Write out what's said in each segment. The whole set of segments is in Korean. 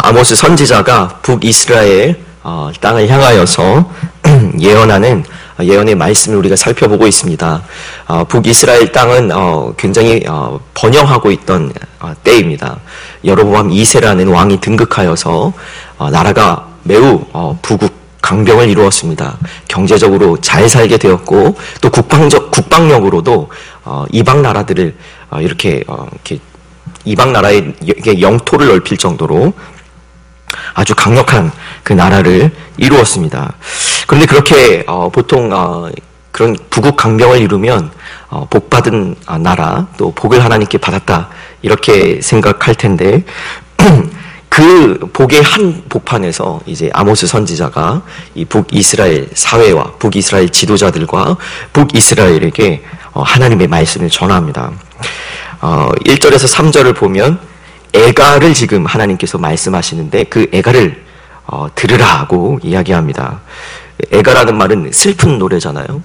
아모스 선지자가 북이스라엘 땅을 향하여서 예언의 말씀을 우리가 살펴보고 있습니다. 북이스라엘 땅은 굉장히 번영하고 있던 때입니다. 여로보암 2세라는 왕이 등극하여서 나라가 매우 부국 강병을 이루었습니다. 경제적으로 잘 살게 되었고 또 국방력으로도 이방 나라들을 이렇게 이방 나라의 영토를 넓힐 정도로 아주 강력한 그 나라를 이루었습니다. 그런데 그렇게 보통 그런 부국 강병을 이루면 복받은 나라, 또 복을 하나님께 받았다 이렇게 생각할 텐데 그 복의 한 복판에서 이제 아모스 선지자가 이 북이스라엘 사회와 북이스라엘 지도자들과 북이스라엘에게 하나님의 말씀을 전합니다. 1절에서 3절을 보면 애가를 지금 하나님께서 말씀하시는데 그 애가를 들으라고 이야기합니다. 애가라는 말은 슬픈 노래잖아요.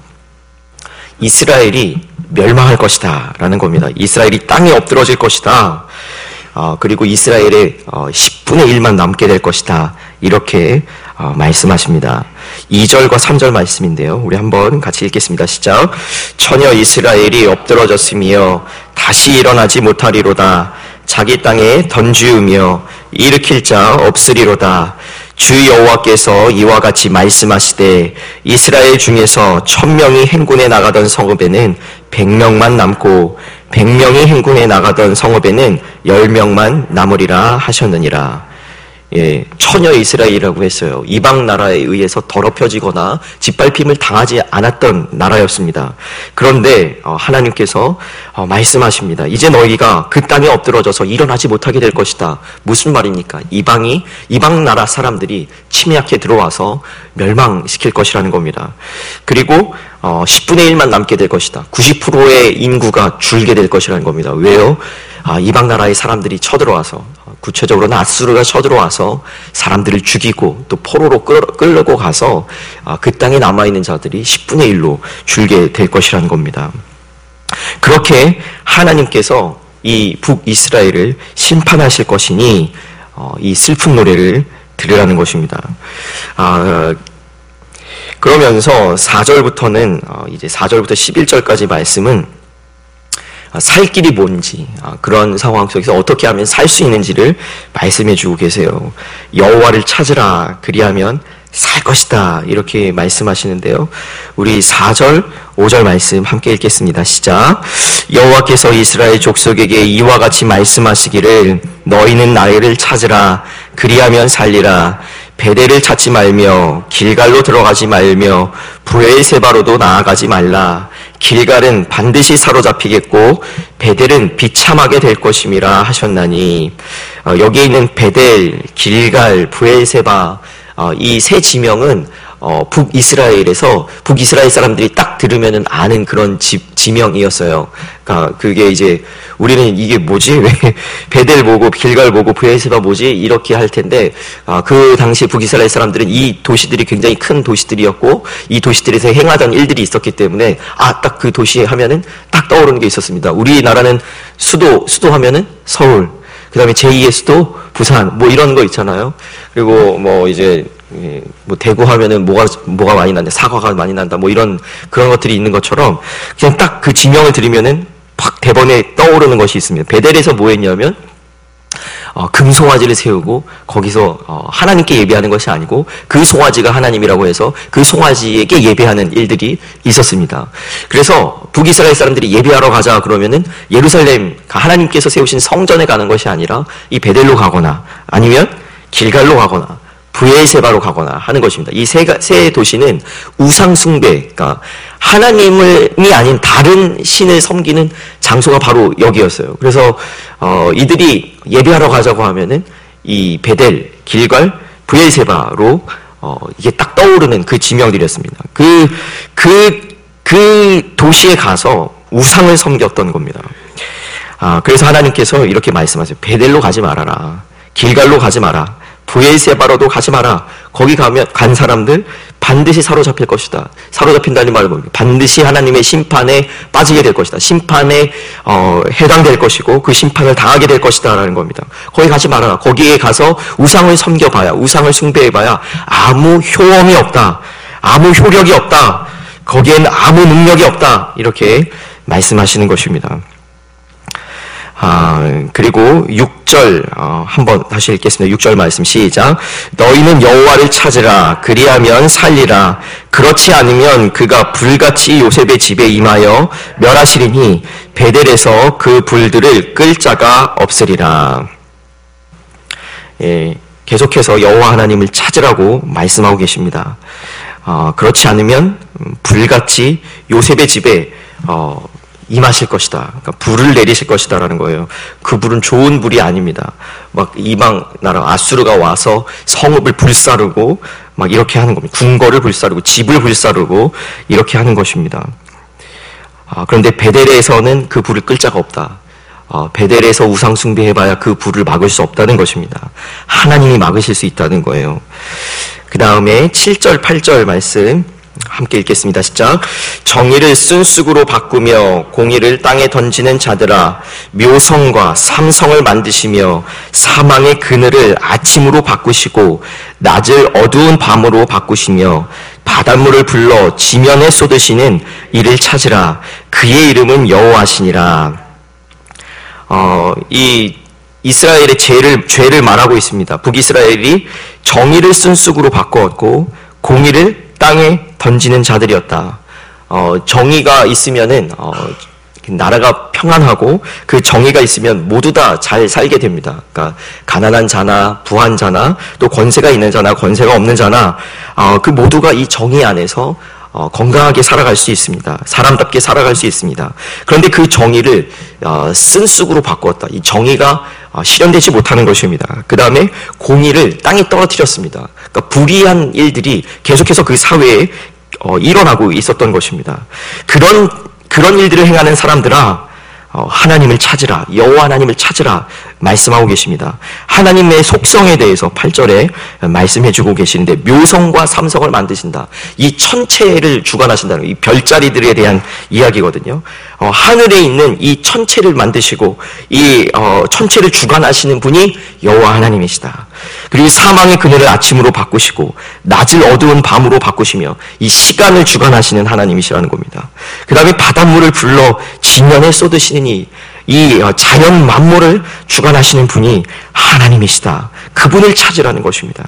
이스라엘이 멸망할 것이다 라는 겁니다. 이스라엘이 땅에 엎드러질 것이다. 그리고 이스라엘의 10분의 1만 남게 될 것이다. 이렇게 말씀하십니다. 2절과 3절 말씀인데요. 우리 한번 같이 읽겠습니다. 시작. 처녀 이스라엘이 엎드러졌으며 다시 일어나지 못하리로다. 자기 땅에 던지우며 일으킬 자 없으리로다. 주 여호와께서 이와 같이 말씀하시되 이스라엘 중에서 1000명이 행군에 나가던 성읍에는 100명만 남고 100명이 행군에 나가던 성읍에는 10명만 남으리라 하셨느니라. 예, 처녀 이스라엘이라고 했어요. 이방 나라에 의해서 더럽혀지거나 짓밟힘을 당하지 않았던 나라였습니다. 그런데 하나님께서 말씀하십니다. 이제 너희가 그 땅에 엎드러져서 일어나지 못하게 될 것이다. 무슨 말입니까? 이방 나라 사람들이 침략해 들어와서 멸망시킬 것이라는 겁니다. 그리고 10분의 1만 남게 될 것이다. 90%의 인구가 줄게 될 것이라는 겁니다. 왜요? 이방 나라의 사람들이 쳐들어와서, 구체적으로는 아수르가 쳐들어와서 사람들을 죽이고 또 포로로 끌고 가서 그 땅에 남아있는 자들이 10분의 1로 줄게 될 것이라는 겁니다. 그렇게 하나님께서 이 북이스라엘을 심판하실 것이니 이 슬픈 노래를 들으라는 것입니다. 그러면서 4절부터는 이제 4절부터 11절까지 말씀은 살 길이 뭔지, 그런 상황 속에서 어떻게 하면 살 수 있는지를 말씀해 주고 계세요. 여호와를 찾으라, 그리하면 살 것이다, 이렇게 말씀하시는데요. 우리 4절, 5절 말씀 함께 읽겠습니다. 시작. 여호와께서 이스라엘 족속에게 이와 같이 말씀하시기를 너희는 나를 찾으라, 그리하면 살리라. 베델을 찾지 말며 길갈로 들어가지 말며 브엘세바로도 나아가지 말라. 길갈은 반드시 사로잡히겠고 베델은 비참하게 될 것임이라 하셨나니. 여기에 있는 베델, 길갈, 브엘세바, 이 세 지명은 북이스라엘에서 북이스라엘 사람들이 딱 들으면은 아는 그런 지명이었어요. 그러니까 그게 이제 우리는 이게 뭐지? 왜 베델 뭐고 길갈 뭐고 브엘세바 뭐지? 이렇게 할 텐데 그 당시 북이스라엘 사람들은 이 도시들이 굉장히 큰 도시들이었고 이 도시들에서 행하던 일들이 있었기 때문에 딱 그 도시 하면은 딱 떠오르는 게 있었습니다. 우리나라는 수도 하면은 서울, 그다음에 제2의 수도 부산 뭐 이런 거 있잖아요. 그리고 뭐 이제 뭐 대구 하면은 뭐가 많이 난다, 사과가 많이 난다, 뭐 그런 것들이 있는 것처럼 그냥 딱 그 지명을 들으면은 팍 대번에 떠오르는 것이 있습니다. 베델에서 뭐 했냐면 금송아지를 세우고 거기서 하나님께 예배하는 것이 아니고 그 송아지가 하나님이라고 해서 그 송아지에게 예배하는 일들이 있었습니다. 그래서 북이스라엘 사람들이 예배하러 가자 그러면은 예루살렘 하나님께서 세우신 성전에 가는 것이 아니라 이 베델로 가거나 아니면 길갈로 가거나 브엘세바로 가거나 하는 것입니다. 이 세 도시는 우상 숭배, 그러니까 하나님이 아닌 다른 신을 섬기는 장소가 바로 여기였어요. 그래서 이들이 예배하러 가자고 하면은 이 베델, 길갈, 브엘세바로 이게 딱 떠오르는 그 지명들이었습니다. 그 도시에 가서 우상을 섬겼던 겁니다. 그래서 하나님께서 이렇게 말씀하세요. 베델로 가지 말아라. 길갈로 가지 마라. 브엘세바로도 가지 마라. 거기 간 사람들 반드시 사로잡힐 것이다. 사로잡힌다는 말은 뭡니까? 반드시 하나님의 심판에 빠지게 될 것이다. 심판에 해당될 것이고 그 심판을 당하게 될 것이다 라는 겁니다. 거기 가지 마라. 거기에 가서 우상을 섬겨봐야, 우상을 숭배해봐야 아무 효험이 없다. 아무 효력이 없다. 거기에는 아무 능력이 없다. 이렇게 말씀하시는 것입니다. 그리고 6절 한번 다시 읽겠습니다. 6절 말씀 시작. 너희는 여호와를 찾으라. 그리하면 살리라. 그렇지 않으면 그가 불같이 요셉의 집에 임하여 멸하시리니 베델에서 그 불들을 끌 자가 없으리라. 예, 계속해서 여호와 하나님을 찾으라고 말씀하고 계십니다. 그렇지 않으면 불같이 요셉의 집에 임하실 것이다. 그러니까 불을 내리실 것이다라는 거예요. 그 불은 좋은 불이 아닙니다. 막 이방 나라 아수르가 와서 성읍을 불사르고 막 이렇게 하는 겁니다. 궁궐을 불사르고 집을 불사르고 이렇게 하는 것입니다. 그런데 베델에서는 그 불을 끌 자가 없다. 베델에서 우상 숭배해봐야 그 불을 막을 수 없다는 것입니다. 하나님이 막으실 수 있다는 거예요. 그 다음에 7절, 8절 말씀 함께 읽겠습니다. 시작. 정의를 쓴쑥으로 바꾸며 공의를 땅에 던지는 자들아, 묘성과 삼성을 만드시며 사망의 그늘을 아침으로 바꾸시고 낮을 어두운 밤으로 바꾸시며 바닷물을 불러 지면에 쏟으시는 이를 찾으라. 그의 이름은 여호와시니라. 이 이스라엘의 죄를 말하고 있습니다. 북이스라엘이 정의를 쓴쑥으로 바꾸었고 공의를 땅에 던지는 자들이었다. 정의가 있으면은 나라가 평안하고 그 정의가 있으면 모두 다 잘 살게 됩니다. 그러니까 가난한 자나 부한 자나 또 권세가 있는 자나 권세가 없는 자나 그 모두가 이 정의 안에서 건강하게 살아갈 수 있습니다. 사람답게 살아갈 수 있습니다. 그런데 그 정의를 쓴쑥으로 바꾸었다. 이 정의가 실현되지 못하는 것입니다. 그 다음에 공의를 땅에 떨어뜨렸습니다. 그러니까 불의한 일들이 계속해서 그 사회에 일어나고 있었던 것입니다. 그런 일들을 행하는 사람들아, 하나님을 찾으라. 여호와 하나님을 찾으라 말씀하고 계십니다. 하나님의 속성에 대해서 8절에 말씀해주고 계시는데 묘성과 삼성을 만드신다. 이 천체를 주관하신다는 이 별자리들에 대한 이야기거든요. 하늘에 있는 이 천체를 만드시고 이 천체를 주관하시는 분이 여호와 하나님이시다. 그리고 사망의 그늘을 아침으로 바꾸시고 낮을 어두운 밤으로 바꾸시며 이 시간을 주관하시는 하나님이시라는 겁니다. 그 다음에 바닷물을 불러 지면에 쏟으시는 이 자연 만물을 주관하시는 분이 하나님이시다. 그분을 찾으라는 것입니다.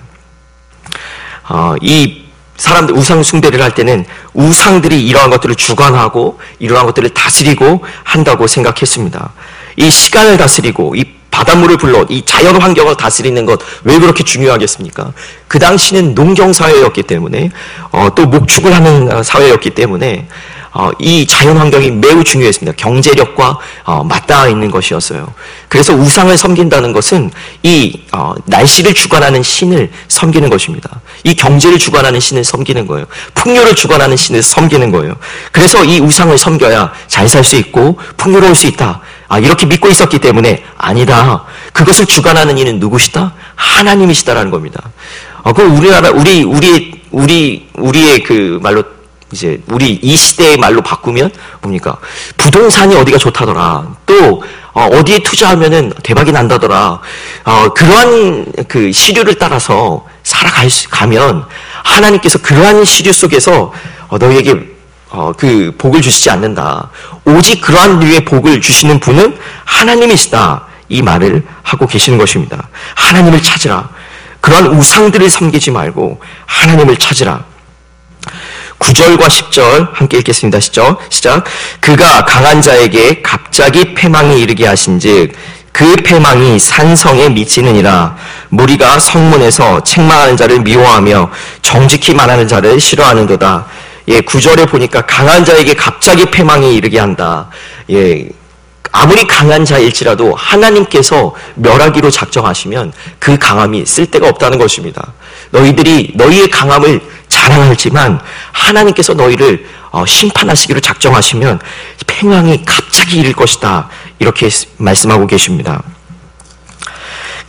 이 사람들 우상 숭배를 할 때는 우상들이 이러한 것들을 주관하고 이러한 것들을 다스리고 한다고 생각했습니다. 이 시간을 다스리고 이 바닷물을 불러 이 자연 환경을 다스리는 것 왜 그렇게 중요하겠습니까? 그 당시는 농경 사회였기 때문에 또 목축을 하는 사회였기 때문에 이 자연 환경이 매우 중요했습니다. 경제력과 맞닿아 있는 것이었어요. 그래서 우상을 섬긴다는 것은 이 날씨를 주관하는 신을 섬기는 것입니다. 이 경제를 주관하는 신을 섬기는 거예요. 풍요를 주관하는 신을 섬기는 거예요. 그래서 이 우상을 섬겨야 잘 살 수 있고 풍요로울 수 있다. 이렇게 믿고 있었기 때문에 아니다. 그것을 주관하는 이는 누구시다? 하나님이시다라는 겁니다. 그럼 우리나라 우리의 그 말로 이제 우리 이 시대의 말로 바꾸면 뭡니까? 부동산이 어디가 좋다더라. 또 어디에 투자하면은 대박이 난다더라. 그러한 그 시류를 따라서 살아가면 하나님께서 그러한 시류 속에서 너희에게 그 복을 주시지 않는다. 오직 그러한 류의 복을 주시는 분은 하나님이시다. 이 말을 하고 계시는 것입니다. 하나님을 찾으라. 그러한 우상들을 섬기지 말고 하나님을 찾으라. 9절과 10절 함께 읽겠습니다. 시작. 그가 강한 자에게 갑자기 패망이 이르게 하신즉 그 패망이 산성에 미치느니라. 무리가 성문에서 책망하는 자를 미워하며 정직히 말하는 자를 싫어하는도다. 9절에 보니까 강한 자에게 갑자기 패망이 이르게 한다. 아무리 강한 자일지라도 하나님께서 멸하기로 작정하시면 그 강함이 쓸데가 없다는 것입니다. 너희의 강함을 자랑하지만 하나님께서 너희를 심판하시기로 작정하시면 패망이 갑자기 이를 것이다. 이렇게 말씀하고 계십니다.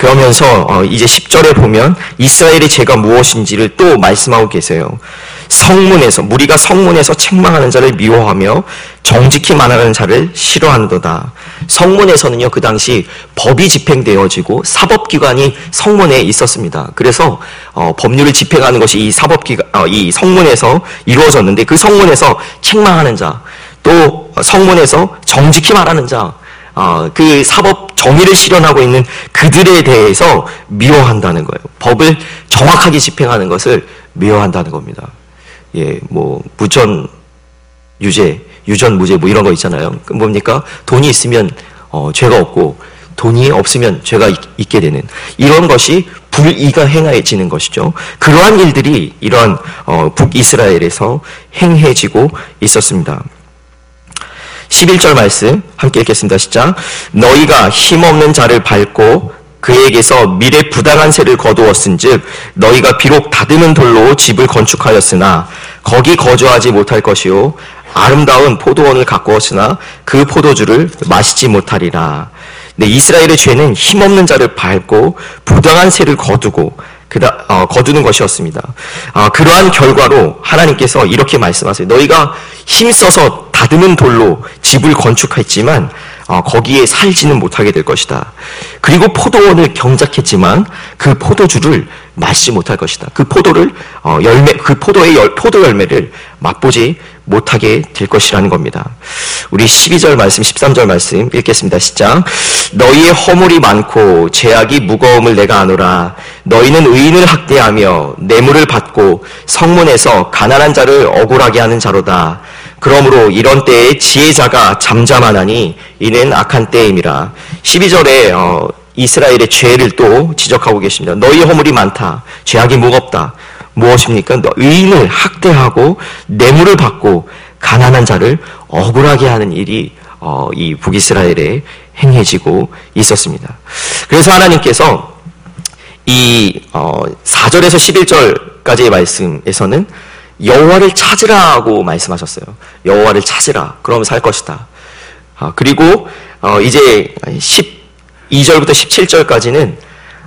그러면서 이제 10절에 보면 이스라엘의 죄가 무엇인지를 또 말씀하고 계세요. 성문에서, 무리가 성문에서 책망하는 자를 미워하며 정직히 말하는 자를 싫어하는도다. 성문에서는요, 그 당시 법이 집행되어지고 사법기관이 성문에 있었습니다. 그래서 법률을 집행하는 것이 이 사법기관, 이 성문에서 이루어졌는데, 그 성문에서 책망하는 자, 또 성문에서 정직히 말하는 자, 그 사법 정의를 실현하고 있는 그들에 대해서 미워한다는 거예요. 법을 정확하게 집행하는 것을 미워한다는 겁니다. 예, 뭐 무전 유죄, 유전 무죄 뭐 이런 거 있잖아요. 뭡니까? 돈이 있으면 죄가 없고 돈이 없으면 죄가 있게 되는 이런 것이 불의가 행해지는 것이죠. 그러한 일들이 이런 북이스라엘에서 행해지고 있었습니다. 11절 말씀 함께 읽겠습니다. 시작. 너희가 힘없는 자를 밟고 그에게서 미래 부당한 세를 거두었은즉 너희가 비록 다듬은 돌로 집을 건축하였으나 거기 거주하지 못할 것이요 아름다운 포도원을 가꾸었으나 그 포도주를 마시지 못하리라. 네, 이스라엘의 죄는 힘없는 자를 밟고 부당한 세를 거두고 거두는 것이었습니다. 그러한 결과로 하나님께서 이렇게 말씀하세요. 너희가 힘써서 다듬은 돌로 집을 건축했지만 거기에 살지는 못하게 될 것이다. 그리고 포도원을 경작했지만 그 포도주를 마시지 못할 것이다. 그 포도의 포도 열매를 맛보지 못하게 될 것이라는 겁니다. 우리 12절 말씀, 13절 말씀 읽겠습니다. 시작. 너희의 허물이 많고 죄악이 무거움을 내가 아노라. 너희는 의인을 학대하며 뇌물을 받고 성문에서 가난한 자를 억울하게 하는 자로다. 그러므로 이런 때에 지혜자가 잠잠하나니 이는 악한 때임이라. 12절에 이스라엘의 죄를 또 지적하고 계십니다. 너희의 허물이 많다. 죄악이 무겁다. 무엇입니까? 의인을 학대하고 뇌물을 받고 가난한 자를 억울하게 하는 일이 이 북이스라엘에 행해지고 있었습니다. 그래서 하나님께서 이 4절에서 11절까지의 말씀에서는 여호와를 찾으라고 말씀하셨어요. 여호와를 찾으라. 그러면 살 것이다. 그리고 이제 12절부터 17절까지는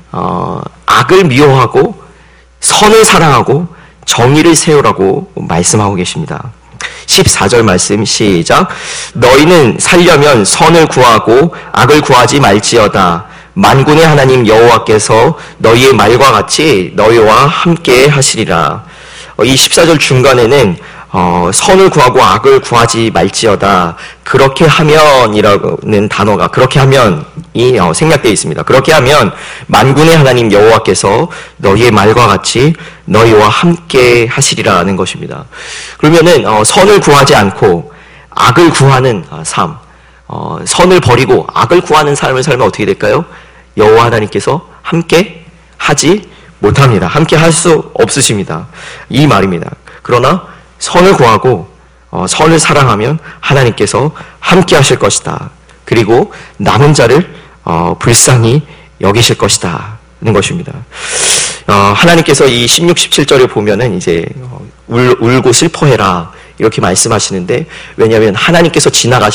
악을 미워하고 선을 사랑하고 정의를 세우라고 말씀하고 계십니다. 14절 말씀 시작. 너희는 살려면 선을 구하고 악을 구하지 말지어다. 만군의 하나님 여호와께서 너희의 말과 같이 너희와 함께 하시리라. 이 14절 중간에는 선을 구하고 악을 구하지 말지어다. 그렇게 하면이라는 단어가 그렇게 하면이 생략되어 있습니다. 그렇게 하면 만군의 하나님 여호와께서 너희의 말과 같이 너희와 함께 하시리라는 것입니다. 그러면은 선을 구하지 않고 악을 구하는 삶, 선을 버리고 악을 구하는 삶을 살면 어떻게 될까요? 여호와 하나님께서 함께 하지 못합니다. 함께 할 수 없으십니다. 이 말입니다. 그러나 선을 구하고 선을 사랑하면 하나님께서 함께 하실 것이다. 그리고 남은 자를 불쌍히 여기실 것이다. 는 것입니다. 하나님께서 이 16, 17절에 보면은 이제 울고 슬퍼해라 이렇게 말씀하시는데, 왜냐하면 하나님께서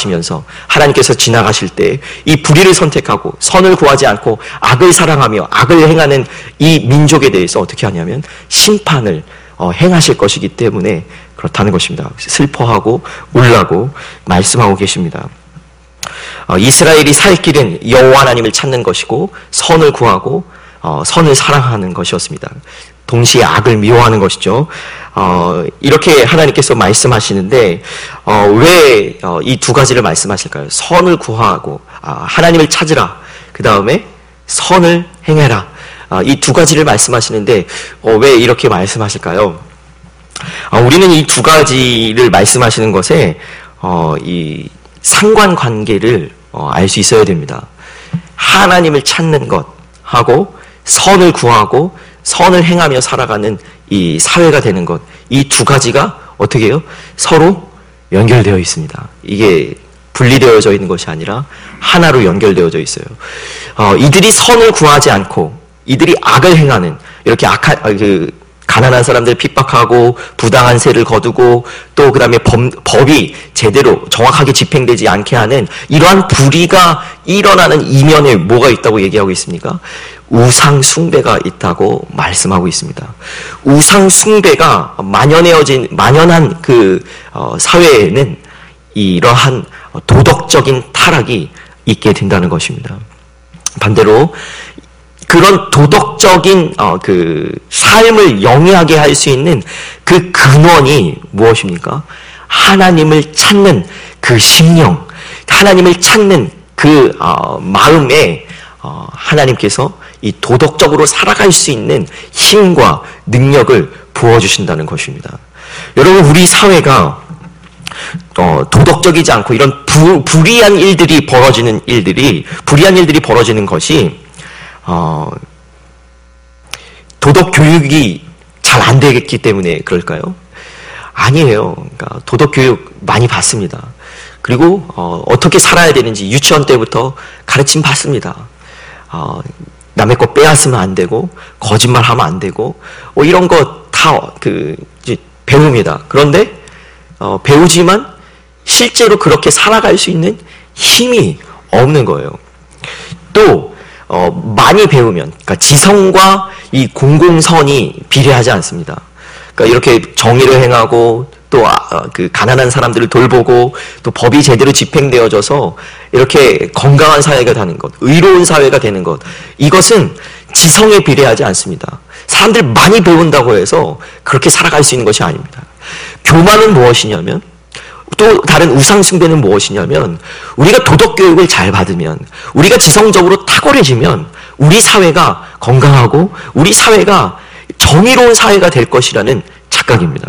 지나가실 때 이 불의를 선택하고 선을 구하지 않고 악을 사랑하며 악을 행하는 이 민족에 대해서 어떻게 하냐면 심판을 행하실 것이기 때문에 그렇다는 것입니다. 슬퍼하고 울라고 말씀하고 계십니다. 이스라엘이 살 길은 여호와 하나님을 찾는 것이고 선을 구하고 선을 사랑하는 것이었습니다. 동시에 악을 미워하는 것이죠. 이렇게 하나님께서 말씀하시는데 왜 이 두 가지를 말씀하실까요? 선을 구하고 하나님을 찾으라. 그 다음에 선을 행해라. 이 두 가지를 말씀하시는데 왜 이렇게 말씀하실까요? 우리는 이 두 가지를 말씀하시는 것에 이 상관관계를 알 수 있어야 됩니다. 하나님을 찾는 것하고 선을 구하고 선을 행하며 살아가는 이 사회가 되는 것, 이 두 가지가 어떻게 해요? 서로 연결되어 있습니다. 이게 분리되어져 있는 것이 아니라 하나로 연결되어져 있어요. 이들이 선을 구하지 않고 이들이 악을 행하는, 이렇게 가난한 사람들 핍박하고 부당한 세를 거두고 또 그다음에 법이 제대로 정확하게 집행되지 않게 하는 이러한 불의가 일어나는 이면에 뭐가 있다고 얘기하고 있습니까? 우상 숭배가 있다고 말씀하고 있습니다. 우상 숭배가 만연한 그 사회에는 이러한 도덕적인 타락이 있게 된다는 것입니다. 반대로 그런 도덕적인 그 삶을 영위하게 할 수 있는 그 근원이 무엇입니까? 하나님을 찾는 그 심령, 하나님을 찾는 그 마음에 하나님께서 이 도덕적으로 살아갈 수 있는 힘과 능력을 부어주신다는 것입니다. 여러분, 우리 사회가 도덕적이지 않고 이런 불의한 일들이 벌어지는 것이 도덕 교육이 잘 안 되기 때문에 그럴까요? 아니에요. 그러니까 도덕 교육 많이 받습니다. 그리고 어떻게 살아야 되는지 유치원 때부터 가르침 받습니다. 남의 거 빼앗으면 안 되고 거짓말하면 안 되고 이런 거 다 이제 배웁니다. 그런데 배우지만 실제로 그렇게 살아갈 수 있는 힘이 없는 거예요. 또 많이 배우면, 그러니까 지성과 이 공공선이 비례하지 않습니다. 그러니까 이렇게 정의를 행하고 또 그 가난한 사람들을 돌보고 또 법이 제대로 집행되어져서 이렇게 건강한 사회가 되는 것, 의로운 사회가 되는 것, 이것은 지성에 비례하지 않습니다. 사람들 많이 배운다고 해서 그렇게 살아갈 수 있는 것이 아닙니다. 교만은 무엇이냐면, 또 다른 우상숭배는 무엇이냐면, 우리가 도덕교육을 잘 받으면, 우리가 지성적으로 탁월해지면 우리 사회가 건강하고 우리 사회가 정의로운 사회가 될 것이라는 착각입니다.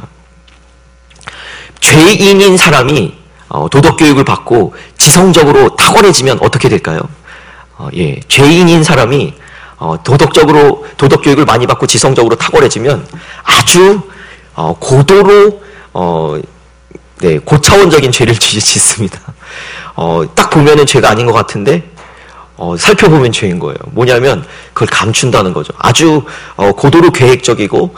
죄인인 사람이 도덕교육을 받고 지성적으로 탁월해지면 어떻게 될까요? 죄인인 사람이 도덕교육을 많이 받고 지성적으로 탁월해지면 아주 고도로 고차원적인 죄를 짓습니다. 딱 보면은 죄가 아닌 것 같은데 살펴보면 죄인 거예요. 뭐냐면 그걸 감춘다는 거죠. 아주 고도로 계획적이고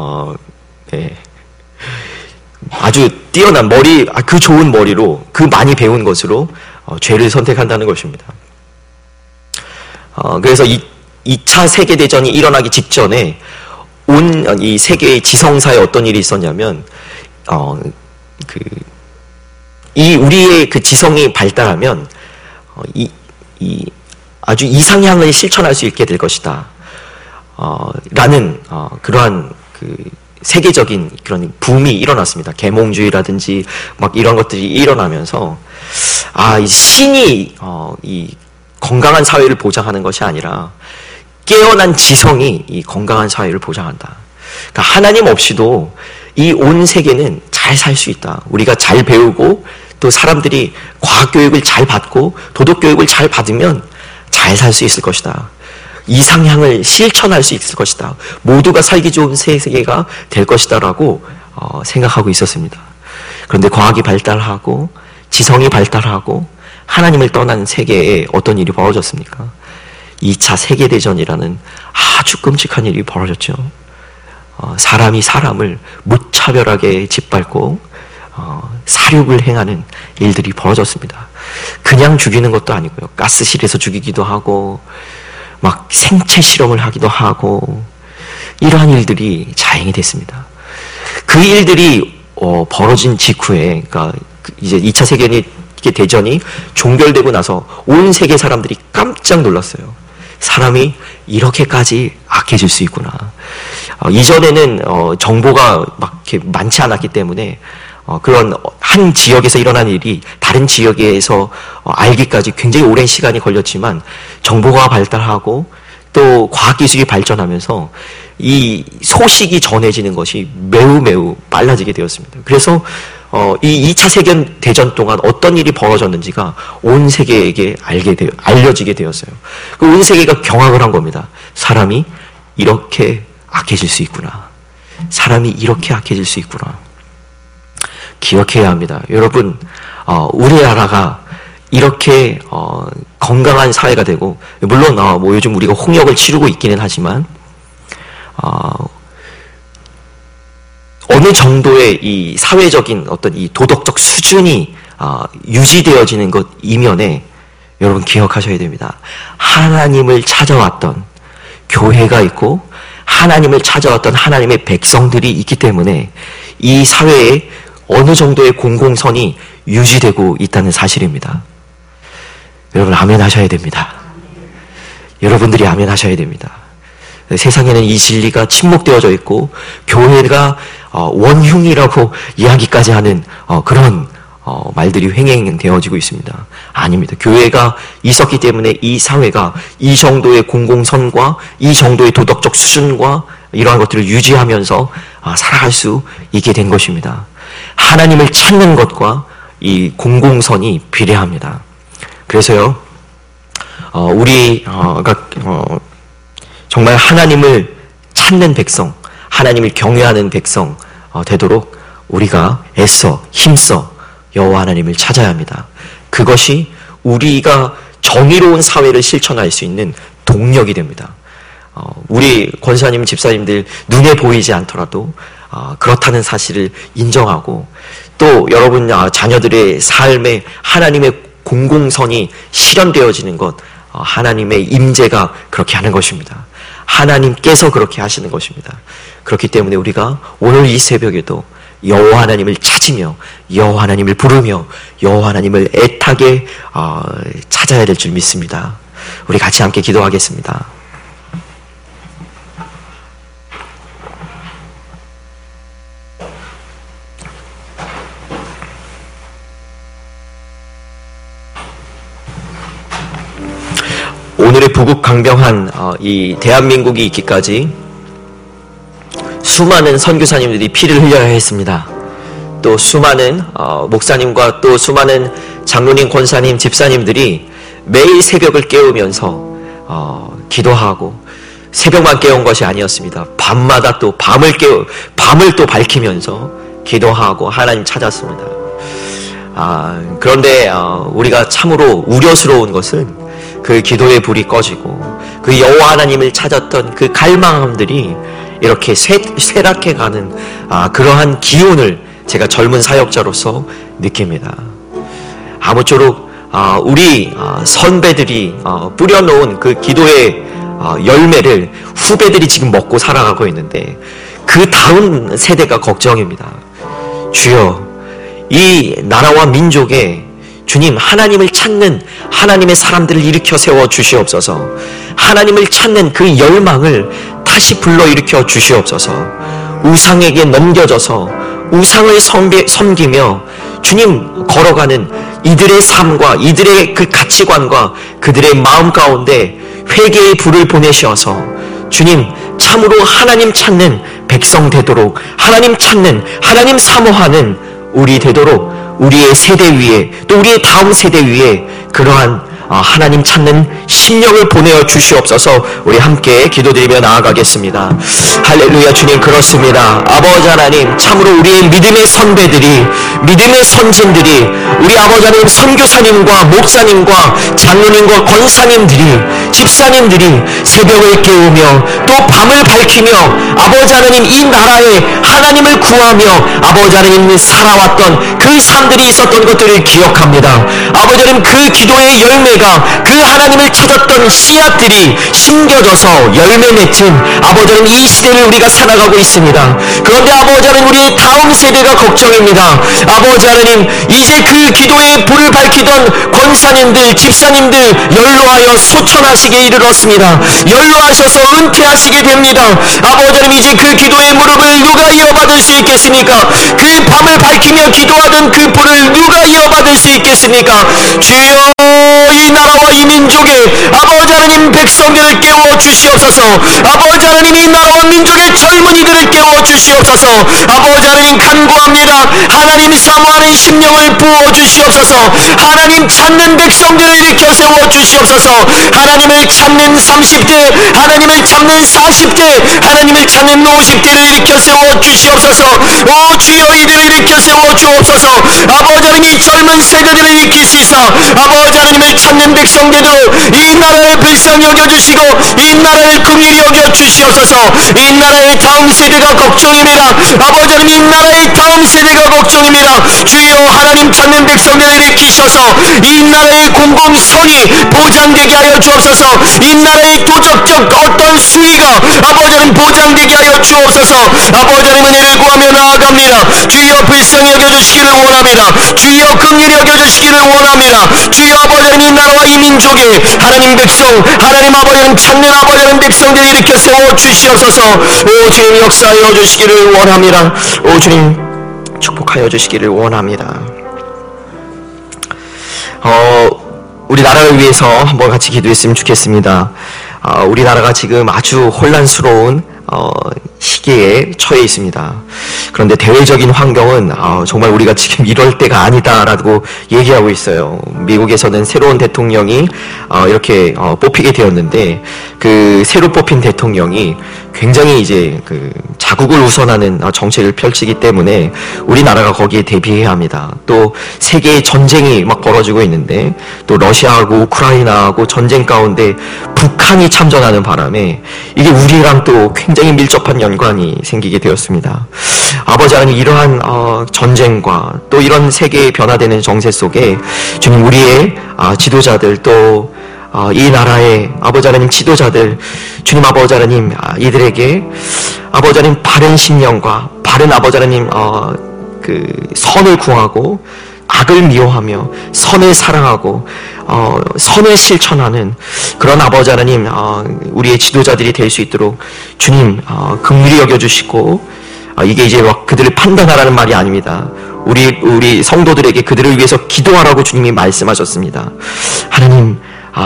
아주 뛰어난 그 좋은 머리로 그 많이 배운 것으로 죄를 선택한다는 것입니다. 그래서 2차 세계대전이 일어나기 직전에 온 이 세계의 지성사에 어떤 일이 있었냐면 우리의 그 지성이 발달하면 아주 이상향을 실천할 수 있게 될 것이다. 라는 그러한 그 세계적인 그런 붐이 일어났습니다. 계몽주의라든지 막 이런 것들이 일어나면서 이 신이 이 건강한 사회를 보장하는 것이 아니라 깨어난 지성이 이 건강한 사회를 보장한다. 그러니까 하나님 없이도 이 온 세계는 잘 살 수 있다. 우리가 잘 배우고 또 사람들이 과학교육을 잘 받고 도덕교육을 잘 받으면 잘 살 수 있을 것이다. 이상향을 실천할 수 있을 것이다. 모두가 살기 좋은 세계가 될 것이다 라고 생각하고 있었습니다. 그런데 과학이 발달하고 지성이 발달하고 하나님을 떠난 세계에 어떤 일이 벌어졌습니까? 2차 세계대전이라는 아주 끔찍한 일이 벌어졌죠. 사람이 사람을 무차별하게 짓밟고 살육을 행하는 일들이 벌어졌습니다. 그냥 죽이는 것도 아니고요. 가스실에서 죽이기도 하고 막 생체 실험을 하기도 하고 이러한 일들이 자행이 됐습니다. 그 일들이 벌어진 직후에, 그러니까 이제 2차 세계대전이 종결되고 나서 온 세계 사람들이 깜짝 놀랐어요. 사람이 이렇게까지 악해질 수 있구나. 이전에는 정보가 막 이렇게 많지 않았기 때문에 그런 한 지역에서 일어난 일이 다른 지역에서 알기까지 굉장히 오랜 시간이 걸렸지만 정보가 발달하고 또 과학기술이 발전하면서 이 소식이 전해지는 것이 매우 빨라지게 되었습니다. 그래서 이 2차 세계대전 동안 어떤 일이 벌어졌는지가 온 세계에게 알려지게 되었어요. 온 세계가 경악을 한 겁니다. 사람이 이렇게 악해질 수 있구나. 사람이 이렇게 악해질 수 있구나. 기억해야 합니다. 여러분, 우리나라가 이렇게 건강한 사회가 되고, 물론 뭐 요즘 우리가 홍역을 치르고 있기는 하지만 어느 정도의 이 사회적인 어떤 이 도덕적 수준이 유지되어지는 것 이면에 여러분 기억하셔야 됩니다. 하나님을 찾아왔던 교회가 있고 하나님을 찾아왔던 하나님의 백성들이 있기 때문에 이 사회에 어느 정도의 공공선이 유지되고 있다는 사실입니다. 여러분 아멘 하셔야 됩니다. 여러분들이 아멘 하셔야 됩니다. 세상에는 이 진리가 침묵되어져 있고 교회가 원흉이라고 이야기까지 하는 그런 말들이 횡행되어지고 있습니다. 아닙니다. 교회가 있었기 때문에 이 사회가 이 정도의 공공선과 이 정도의 도덕적 수준과 이러한 것들을 유지하면서 살아갈 수 있게 된 것입니다. 하나님을 찾는 것과 이 공공선이 비례합니다. 그래서요, 우리가 정말 하나님을 찾는 백성, 하나님을 경외하는 백성 되도록 우리가 애써 힘써 여호와 하나님을 찾아야 합니다. 그것이 우리가 정의로운 사회를 실천할 수 있는 동력이 됩니다. 우리 권사님, 집사님들 눈에 보이지 않더라도 그렇다는 사실을 인정하고 또 여러분 자녀들의 삶에 하나님의 공공선이 실현되어지는 것, 하나님의 임재가 그렇게 하는 것입니다. 하나님께서 그렇게 하시는 것입니다. 그렇기 때문에 우리가 오늘 이 새벽에도 여호와 하나님을 찾으며 여호와 하나님을 부르며 여호와 하나님을 애타게 찾아야 될 줄 믿습니다. 우리 같이 함께 기도하겠습니다. 오늘의 부국강병한 이 대한민국이 있기까지 수많은 선교사님들이 피를 흘려야 했습니다. 또 수많은 목사님과 또 수많은 장로님, 권사님, 집사님들이 매일 새벽을 깨우면서 기도하고 새벽만 깨운 것이 아니었습니다. 밤마다 또 밤을 또 밝히면서 기도하고 하나님 찾았습니다. 그런데 우리가 참으로 우려스러운 것은 그 기도의 불이 꺼지고 그 여호와 하나님을 찾았던 그 갈망함들이 이렇게 쇠락해가는 그러한 기운을 제가 젊은 사역자로서 느낍니다. 아무쪼록 우리 선배들이 뿌려놓은 그 기도의 열매를 후배들이 지금 먹고 살아가고 있는데 그 다음 세대가 걱정입니다. 주여, 이 나라와 민족에 주님, 하나님을 찾는 하나님의 사람들을 일으켜 세워 주시옵소서. 하나님을 찾는 그 열망을 다시 불러일으켜 주시옵소서. 우상에게 넘겨져서 우상을 섬기며 주님 걸어가는 이들의 삶과 이들의 그 가치관과 그들의 마음 가운데 회개의 불을 보내셔서 주님, 참으로 하나님 찾는 백성 되도록, 하나님 찾는, 하나님 사모하는 우리 되도록 우리의 세대 위에 또 우리의 다음 세대 위에 그러한 하나님 찾는 심령을 보내어 주시옵소서. 우리 함께 기도드리며 나아가겠습니다. 할렐루야. 주님, 그렇습니다. 아버지 하나님, 참으로 우리의 믿음의 선배들이, 믿음의 선진들이, 우리 아버지 하나님 선교사님과 목사님과 장로님과 권사님들이, 집사님들이 새벽을 깨우며 또 밤을 밝히며 아버지 하나님 이 나라에 하나님을 구하며 아버지 하나님 살아왔던 그 삶들이 있었던 것들을 기억합니다. 아버지 하나님 그 기도의 열매가 그 하나님을 찾았던 씨앗들이 심겨져서 열매 맺힌 아버지 하나님 이 시대를 우리가 살아가고 있습니다. 그런데 아버지 하나님 우리의 다음 세대가 걱정입니다. 아버지 하나님 이제 그 기도의 불을 밝히던 권사님들, 집사님들 연로하여 소천하시기에 이르렀습니다. 연로하셔서 은퇴하시게 됩니다. 아버지 하나님 이제 그 기도의 무릎을 누가 이어받을 수 있겠습니까? 그 밤을 밝히며 기도하던 그 불을 누가 이어받을 수 있겠습니까? 주여, 이 나라와 이 민족의 아버지 하나님 백성들을 깨워 주시옵소서. 아버지 하나님 이 나라와 민족의 젊은이들을 깨워 주시옵소서. 아버지 하나님 간구합니다. 하나님 사모하는 심령을 부어 주시옵소서. 하나님 찾는 백성들을 일으켜 세워 주시옵소서. 하나님을 찾는 30대, 하나님을 찾는 40대, 하나님을 찾는 50대를 일으켜 세워 주시옵소서. 오 주여, 이들을 일으켜 세워 주옵소서. 아버지 하나님 이 젊은 세대들을 일으키시사 아버지 하나님을 찾는 백성들로 이 나라를 불쌍히 여겨주시고 이 나라를 긍휼히 여겨주시고 주시옵소서. 이 나라의 다음 세대가 걱정입니다. 아버지 하나님, 이 나라의 다음 세대가 걱정입니다. 주여 하나님 찾는 백성들을 일으키셔서 이 나라의 공공선이 보장되게 하여 주옵소서. 이 나라의 도덕적 어떤 수위가 아버지 하나님 보장되게 하여 주옵소서. 아버지 하나님 은혜를 구하며 나아갑니다. 주여 불쌍히 여겨주시기를 원합니다. 주여 긍휼히 여겨주시기를 원합니다. 주여 아버지 하나님 이 나라와 이 민족의 하나님 백성, 하나님 아버지 하나님 찾는 아버지 하나님 백성들을 일으켜 세워 주시옵소서. 오 주님 역사하여 주시기를 원합니다. 오 주님 축복하여 주시기를 원합니다. 우리나라를 위해서 한번 같이 기도했으면 좋겠습니다. 우리나라가 지금 아주 혼란스러운 시기에 처해 있습니다. 그런데 대외적인 환경은 정말 우리가 지금 이럴 때가 아니다라고 얘기하고 있어요. 미국에서는 새로운 대통령이 이렇게 뽑히게 되었는데 그 새로 뽑힌 대통령이 굉장히 이제 그 자국을 우선하는 정책을 펼치기 때문에 우리나라가 거기에 대비해야 합니다. 또 세계의 전쟁이 막 벌어지고 있는데 또 러시아하고 우크라이나하고 전쟁 가운데 북한이 참전하는 바람에 이게 우리랑 또 굉장히 밀접한 연관이 생기게 되었습니다. 아버지 하나님 이러한 전쟁과 또 이런 세계의 변화되는 정세 속에 주님 우리의 지도자들 또 이 나라의 아버지 하나님 지도자들 주님 아버지 하나님 이들에게 아버지 하나님 바른 신령과 바른 아버지 하나님 그 선을 구하고 악을 미워하며 선을 사랑하고 선을 실천하는 그런 아버지 하나님 우리의 지도자들이 될 수 있도록 주님 긍휼히 여겨주시고 이게 이제 막 그들을 판단하라는 말이 아닙니다. 우리 성도들에게 그들을 위해서 기도하라고 주님이 말씀하셨습니다. 하나님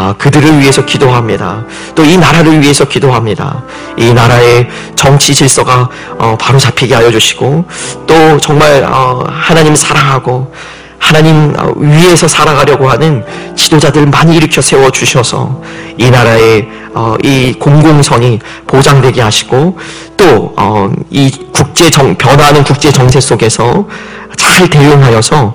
그들을 위해서 기도합니다. 또 이 나라를 위해서 기도합니다. 이 나라의 정치 질서가 바로 잡히게 하여 주시고 또 정말 하나님 사랑하고 하나님 위에서 살아가려고 하는 지도자들 많이 일으켜 세워 주셔서 이 나라의 이 공공선이 보장되게 하시고 또 이 변화하는 국제 정세 속에서 잘 대응하여서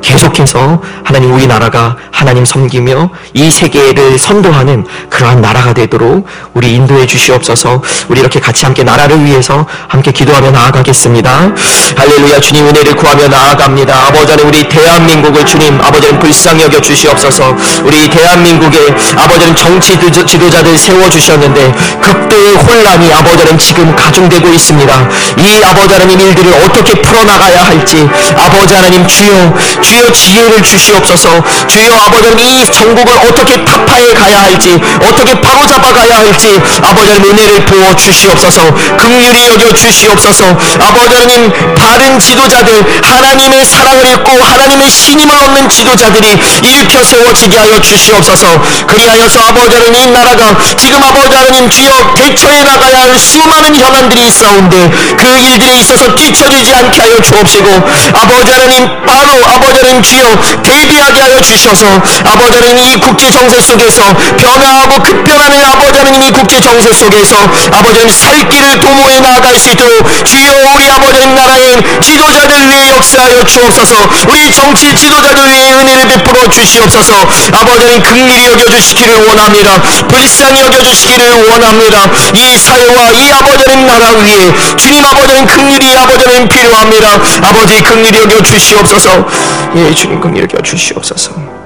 계속해서 하나님 우리나라가 하나님 섬기며 이 세계를 선도하는 그러한 나라가 되도록 우리 인도해 주시옵소서. 우리 이렇게 같이 함께 나라를 위해서 함께 기도하며 나아가겠습니다. 할렐루야. 주님 은혜를 구하며 나아갑니다. 아버지 하나님 우리 대한민국을 주님 아버지 하나님 불쌍히 여겨 주시옵소서. 우리 대한민국에 아버지 하나님 정치 지도자들 세워주셨는데 극도의 혼란이 아버지 하나님 지금 가중되고 있습니다. 이 아버지 하나님 일들을 어떻게 풀어나가야 할지 아버지 하나님 주여 지혜를 주시옵소서. 주여 아버지 하나님 이 전국을 어떻게 타파해 가야 할지 어떻게 바로잡아 가야 할지 아버지 하나님 은혜를 부어 주시옵소서. 긍휼히 여겨 주시옵소서. 아버지 하나님 바른 지도자들 하나님의 사랑을 읽고 하나님의 신임을 얻는 지도자들이 일으켜 세워지게 하여 주시옵소서. 그리하여서 아버지 하나님 이 나라가 지금 아버지 하나님 주여 대처해 나가야 할 수많은 현안들이 있사온데 그 일들에 있어서 뒤처지지 않게 하여 주옵시고 아버지 하나님 바로 아버지 하나님 주여 대비하게 하여 주셔서 아버지 하나님 이 국제 정세 속에서 변화하고 급변하는 아버지 하나님 이 국제 정세 속에서 아버지 하나님 살 길을 도모해 나아갈 수 있도록 주여 우리 아버지 하나님 나라의 지도자들 위해 역사하여 주옵소서. 우리 정치 지도자들 위해 은혜를 베풀어 주시옵소서. 아버지 하나님 긍휼히 여겨주시기를 원합니다. 불쌍히 여겨주시기를 원합니다. 이 사회와 이 아버지 하나님 나라 위에 주님 아버지 하나님 긍휼히 아버지 하나님 필요합니다. 아버지 긍휼히 여겨주시옵소서. 예 주님 긍휼히 여겨주시옵소서.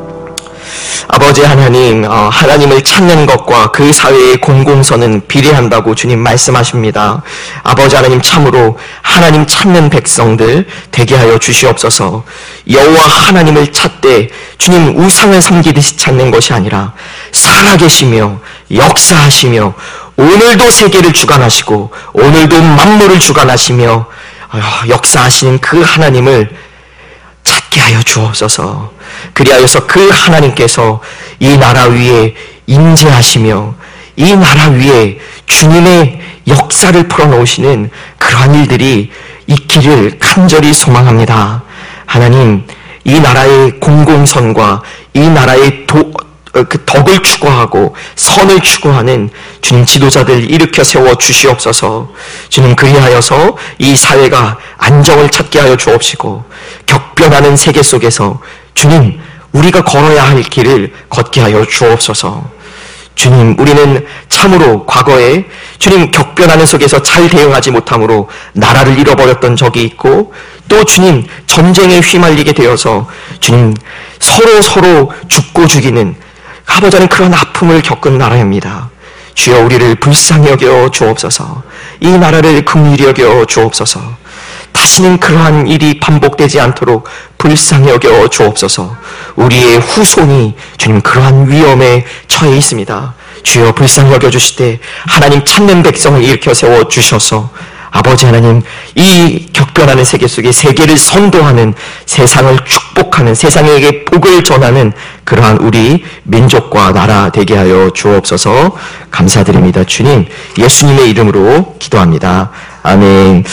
아버지 하나님 하나님을 찾는 것과 그 사회의 공공선은 비례한다고 주님 말씀하십니다. 아버지 하나님 참으로 하나님 찾는 백성들 되게 하여 주시옵소서. 여호와 하나님을 찾되 주님 우상을 섬기듯이 찾는 것이 아니라 살아계시며 역사하시며 오늘도 세계를 주관하시고 오늘도 만물을 주관하시며 역사하시는 그 하나님을 찾게 하여 주옵소서. 그리하여서 그 하나님께서 이 나라 위에 임재하시며 이 나라 위에 주님의 역사를 풀어놓으시는 그러한 일들이 있기를 간절히 소망합니다. 하나님 이 나라의 공공선과 이 나라의 그 덕을 추구하고 선을 추구하는 주님 지도자들 일으켜 세워 주시옵소서. 주님 그리하여서 이 사회가 안정을 찾게 하여 주옵시고 격변하는 세계 속에서 주님 우리가 걸어야 할 길을 걷게 하여 주옵소서. 주님, 우리는 참으로 과거에 주님 격변하는 속에서 잘 대응하지 못함으로 나라를 잃어버렸던 적이 있고, 또 주님 전쟁에 휘말리게 되어서 주님 서로 죽고 죽이는 아버지 하나님 그런 아픔을 겪은 나라입니다. 주여, 우리를 불쌍히 여겨 주옵소서. 이 나라를 긍휼히 여겨 주옵소서. 다시는 그러한 일이 반복되지 않도록 불쌍히 여겨 주옵소서. 우리의 후손이 주님 그러한 위험에 처해 있습니다. 주여, 불쌍히 여겨 주시되 하나님 찾는 백성을 일으켜 세워 주셔서 아버지 하나님, 이 격변하는 세계 속에 세계를 선도하는, 세상을 축복하는, 세상에게 복을 전하는 그러한 우리 민족과 나라 되게 하여 주옵소서. 감사드립니다. 주님, 예수님의 이름으로 기도합니다. 아멘.